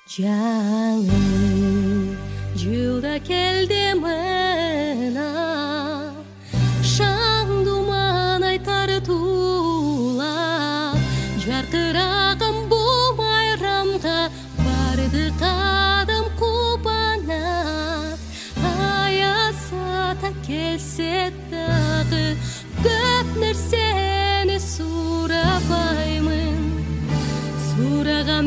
Жаңы жылда келди мына шаң думан айтар туулап жаркыраган бул майрамга барды кадам кубанат аясата келсе дагы көп нерсени сурабаймын сураган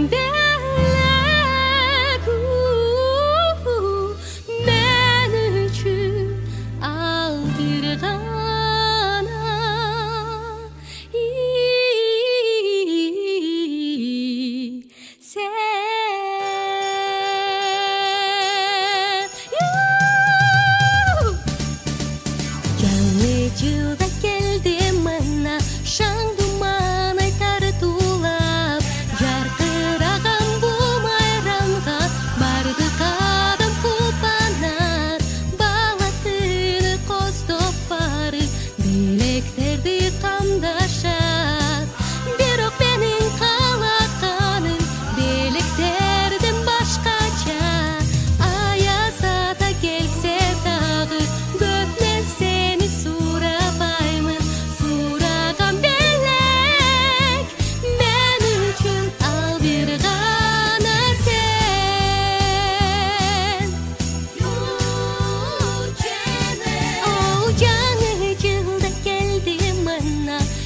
жылда келди мына шаң думан айтар туулап жаркыраган бул майрамга барды кадам кубанат бала тыны коздоп бары белектерди камдашат бирок менин каалаганым белектерден башкача аяз ата келсе дагы көп нерсени сурабаймын сураган белек мен үчүн ал бир гана сен жаңы жылда келди мына